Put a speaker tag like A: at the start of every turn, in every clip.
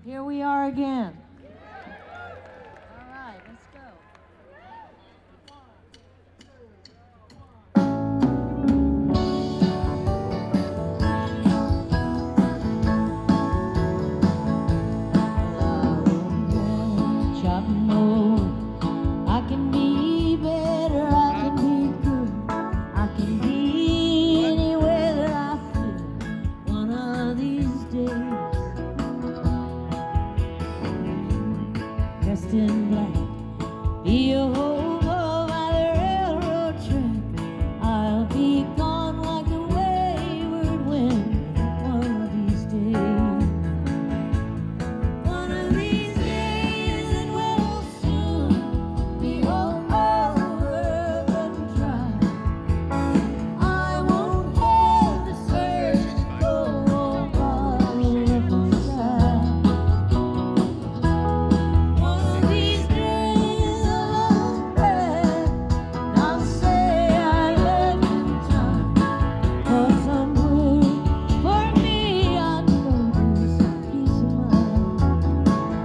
A: Here we are again. All right, let's go. I can be better, I can be good, I can be anywhere that I feel one of these days. Dressed in black, be a hobo by the railroad track. I'll be gone like the wayward wind one of these days. One of these days it will soon be all over but dry. I won't have the search to go far left inside. One of these days I'll pray, and I'll say I left in time. 'Cause somewhere for me I know there's peace of mind.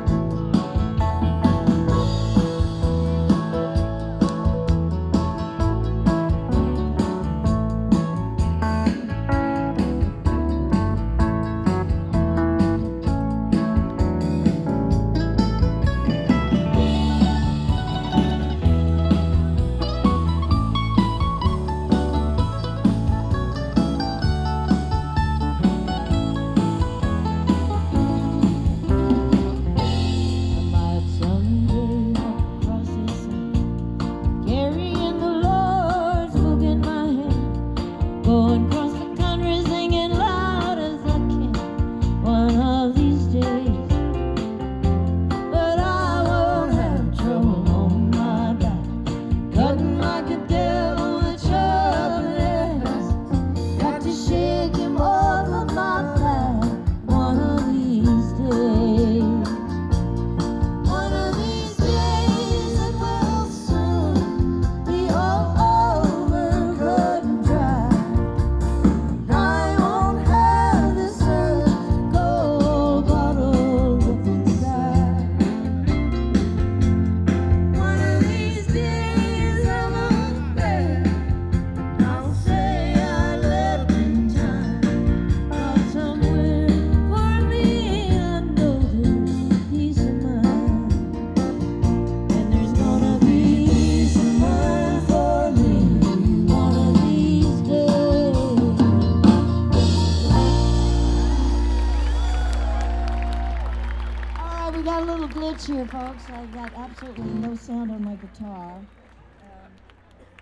A: I might someday walk across this land, carrying the Lord's book in my hand, going across the country singing loud as I can one of these days. But I won't have trouble on my back, cutting like a devil with sharp edges. Got to shake him off of my flag one of these days. One of these days it will soon be all over good and dry. I won't have this earth gold bottle with inside. One of these days I won't bear, I'll say I left in time. 'Cause somewhere for me I know there's peace of mind. And there's gonna be some mind for me one of these days. All right, we got a little glitch here, folks. I got absolutely no sound on my guitar.